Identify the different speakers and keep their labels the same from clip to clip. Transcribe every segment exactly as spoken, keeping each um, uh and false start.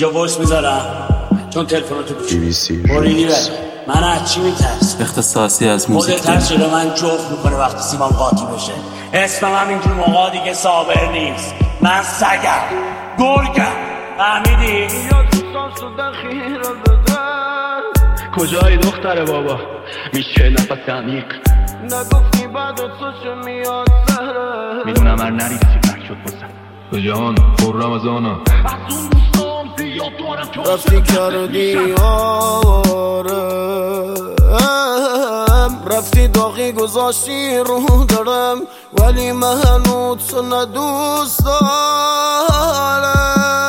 Speaker 1: اینجا وایس میذارم چون تلفن تو بریدی بره. من از چی میترس؟
Speaker 2: اختصاصی از موزیک
Speaker 1: خودت ترس شده من جفت میکنه وقتی سیمام قاطی بشه. اسمم هم اینجور موقع دیگه صابر نیست. من سگم گرگم فهمیدی؟
Speaker 3: کجایی دختر بابا میشه نفس عمیق نگفتی بعد تو چه میاد سهره میدونم هر نری چی شد بسن به جهان پر رمضانا از اون دوستان زیاد دارم
Speaker 4: رفتی کردی آرم رفتی داغی گذاشتی رو دارم ولی من هنوز تو ندوست دارم.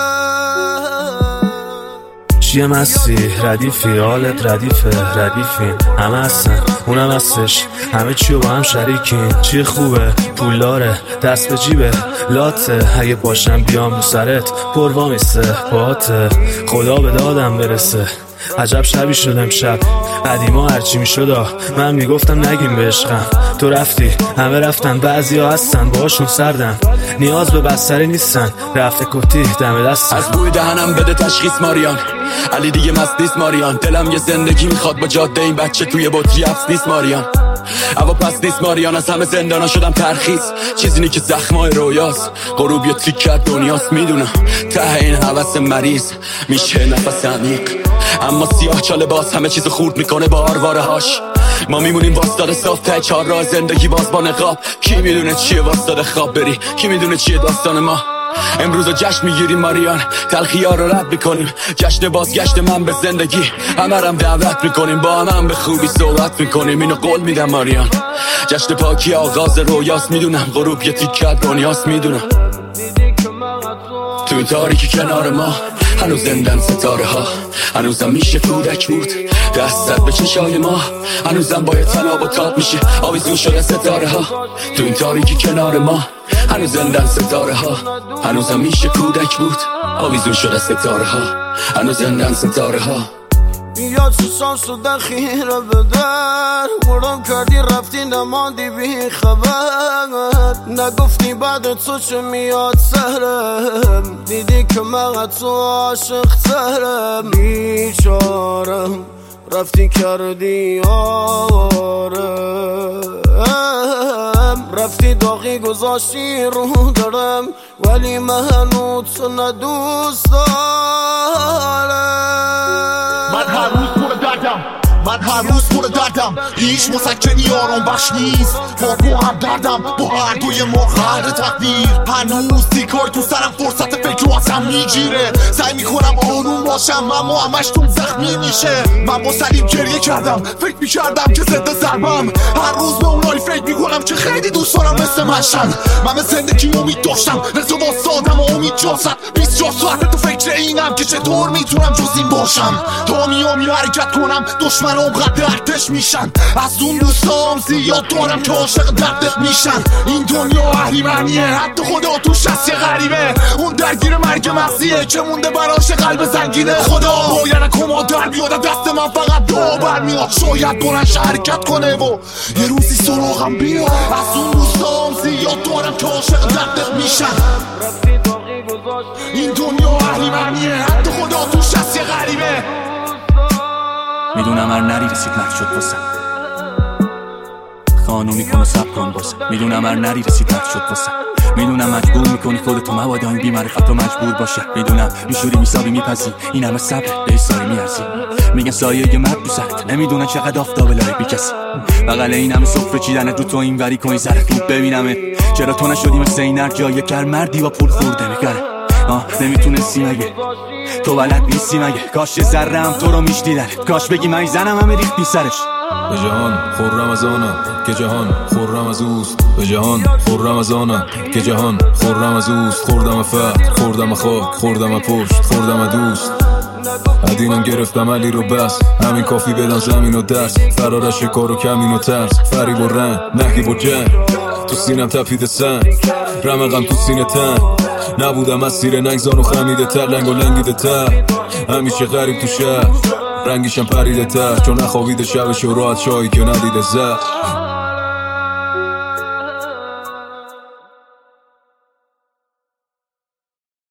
Speaker 5: چیه مستی ردیفی حالت ردیفه ردیفین همه هستن اونم هستش همه چیو با هم شریکین. چی خوبه پولداره دست به جیبه لاته اگه باشم بیام رو سرت پروا میسته باته خدا به دادم برسه. عجب شبی شد امشب قدیما هرچی میشد من میگفتم نگیم به عشقم تو رفتی همه رفتن بعضی ها هستن باهاشون سردم نیاز به بستری نیستن رفته کتی دم دستم.
Speaker 6: از بوی دهنم بده تشخیص ماریان علی دیگه مست نیست ماریان دلم یه زندگی میخواد با جاده این بچه توی بطری حبس نیست ماریان اوا پس نیست ماریان از همه زندانا شدم ترخیص چیزی نی که زخمای رویاست غروب یه تیکت دنیاست میدونم ته این حوث مریض میشه نفس عمیق اما سیاه چاله باز همه چیز خورد میکنه با آرواره هاش. ما میمونیم واسطاده صاف ته چهار راه زندگی باز با نقاب. کی میدونه چیه واسطاده خواب بری کی میدونه چیه داستان ما. امروز جشن میگیریم ماریان تلخی ها رو رد میکنیم جشن بازگشت من به زندگی همه رم دعوت میکنیم با هم, هم به خوبی صحبت میکنیم اینو قول میدم ماریان جشن پاکی آغاز رویاست میدونم غروب یه تیکت دنیاست میدونم تو این تاریکی کنار ما هنوز زندن ستاره ها هنوزم میشه کودک بود دستت به چشای ما هنوزم باید تناب و تاب میشه آویزون شده ستاره ها تو این تاریکی کنار ما هنوز زندن ستاره ها هنوزم میشه کودک بود آویزون شده ستاره ها هنوز زندن ستاره ها.
Speaker 4: یا چشان شدن خیره به در مرم کردی رفتی نماندی بی خبر نگفتی بعد تو چه میاد سهرم دیدی که من تو عاشق سهرم بیچارم رفتی کردی آرم رفتی داغی گذاشتی رو دارم ولی من هنوز تو ندوست دارم.
Speaker 7: من هر روز پر دردم من هر روز پر دردم هیچ مسکنی آرام بخش نیست با با هم دردم با هر دوی ما قهر تقدیر هنوز تیکای تو سرم فرصت فکر رو ازم میگیره سعی میکنم آروم باشم اما همش تو زخمی میشه. من با سلیم گریه کردم فکر میکردم که ضد ضربم هر روز به اونایی فکر میکنم که خیلی دوست دارم مثل منشن من به زندگی امید داشتم رزو واسادم و امید جاست بیست چهار ساعت تو فکر اینم که چطور میتونم جز این باشم تا میامی حرکت کنم دشمن اونقدر ارتش میشن از اون دوستام زیاد دارم که عاشق دردت میشن این دنیا اهریمنیه حتی خدا توش هست یه غریبه اون درگیر مرگ مغزیه که مونده براش قلب زنگینه خدا باید کما در بیاد دست من فقط دعا برمیاد شاید بلنش حرکت کنه و یه روزی سراغم بیاد از اون دوستام زیاد دارم که عاشق دردت میشن این دنیا اهریمنیه حتی خدا توش هست یه غریبه
Speaker 2: میدونم هر نری رسید نرد شد واسه خانومی کن و سب کن واسه میدونم هر نری رسید نرد شد واسه میدونم مجبور میکنی خودتو مبادا این بیمعرفت رو مجبور باشه میدونم میشوری میسابی میپذی این همه صبر به سایه میارزی میگن سایه یه مرد دوست نمیدونن چقدر آفتاب لای بی کسی بغل این همه صفر چیدنت رو تو این وری کنی زره خوب ببینمت چرا تو نشدی مثل این هر جای کر مردی با پول خورده میکنه آه نمیتونستی مگه تو بلد نیستی مگه کاش یه ذره هم تو رو میشنیدنت کاش بگی من زنم همه ریختی سرش.
Speaker 8: به جهان خرم از آنم که جهان خرم از اوست به جهان خرم از آنم که جهان خرم از اوست خوردم فقر خوردم خاک خوردم پشت خوردم دوست عدینم گرفتم علی رو بس همین کافی بدن زمین و درس فرارش کار و کمین و ترس فریب و رنگ نحیب و جنگ تو سینم تپیده سنگ رمقم تو سینه تن نبودم از سیر نگزان و خمیده تر لنگ و لنگیده تر همیشه غریب تو شهر رنگیشم پریده تر چون نخوابیده شبش و راحت شایی که ندیده زد